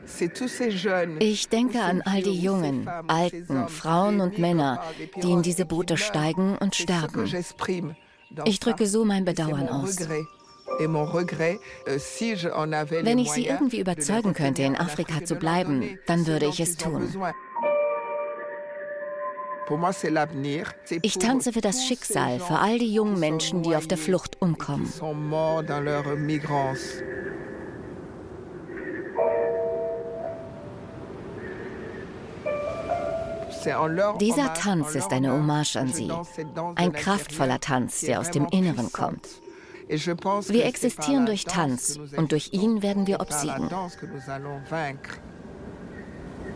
Ich denke an all die Jungen, Alten, Frauen und Männer, die in diese Boote steigen und sterben. Ich drücke so mein Bedauern aus. Wenn ich sie irgendwie überzeugen könnte, in Afrika zu bleiben, dann würde ich es tun. Ich tanze für das Schicksal, für all die jungen Menschen, die auf der Flucht umkommen. Dieser Tanz ist eine Hommage an sie, ein kraftvoller Tanz, der aus dem Inneren kommt. Wir existieren durch Tanz und durch ihn werden wir obsiegen.